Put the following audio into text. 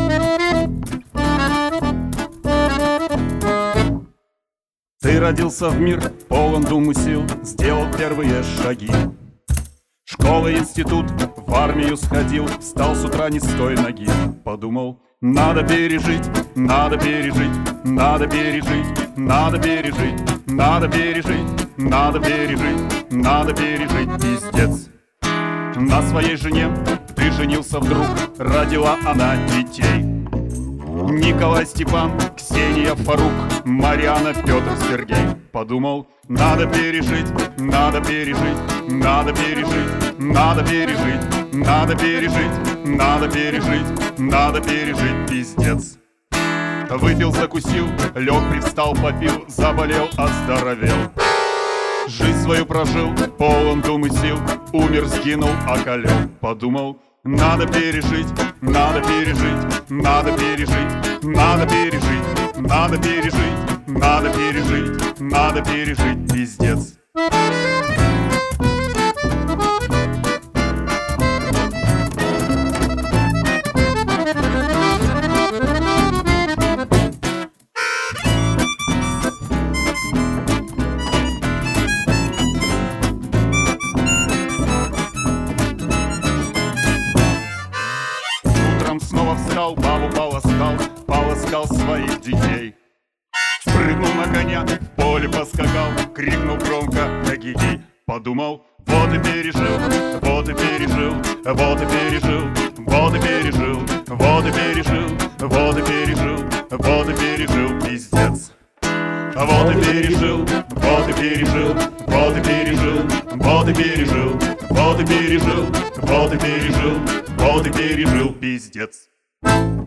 Ты родился в мир, полон дум и сил, сделал первые шаги. Школа, институт, в армию сходил, встал с утра не с той ноги. Подумал, надо пережить, надо пережить, надо пережить, надо пережить, надо пережить, надо пережить, надо пережить, пиздец. На своей жене ты женился вдруг, родила она детей. Николай, Степан, Ксения, Фарук, Марьяна, Петр, Сергей. Подумал, надо пережить, надо пережить, надо пережить, надо пережить, надо пережить, надо пережить, надо пережить, пиздец. Выпил, закусил, лег, привстал, попил, заболел, оздоровел. Жизнь свою прожил, полон дум и сил, умер, сгинул, околел. Подумал, надо пережить, надо пережить, надо пережить, надо пережить, надо пережить, надо пережить, надо пережить, пиздец. Снова встал, бабу полоскал, полоскал своих детей. Спрыгнул на коня, в поле поскакал, крикнул громко эгегей. Подумал, вот и пережил, вот и пережил, вот и пережил, вот и пережил, вот и пережил, вот и пережил, вот и пережил, пиздец. Вот и пережил, вот и пережил, вот и пережил, вот и пережил, вот и пережил, вот и пережил, вот и пережил, пиздец.